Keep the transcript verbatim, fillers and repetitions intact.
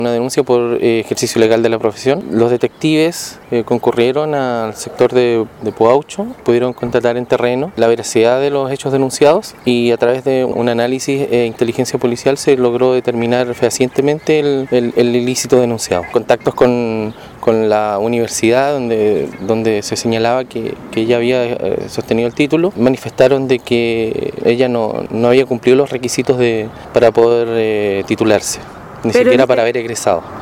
Una denuncia por eh, ejercicio ilegal de la profesión. Los detectives eh, concurrieron al sector de, de Puaucho, pudieron constatar en terreno la veracidad de los hechos denunciados y a través de un análisis e inteligencia policial se logró determinar fehacientemente el, el, el ilícito denunciado. Contactos con, con la universidad donde, donde se señalaba que, que ella había eh, sostenido el título, manifestaron de que ella no, no había cumplido los requisitos de, para poder eh, titularse. Ni Pero siquiera para haber egresado.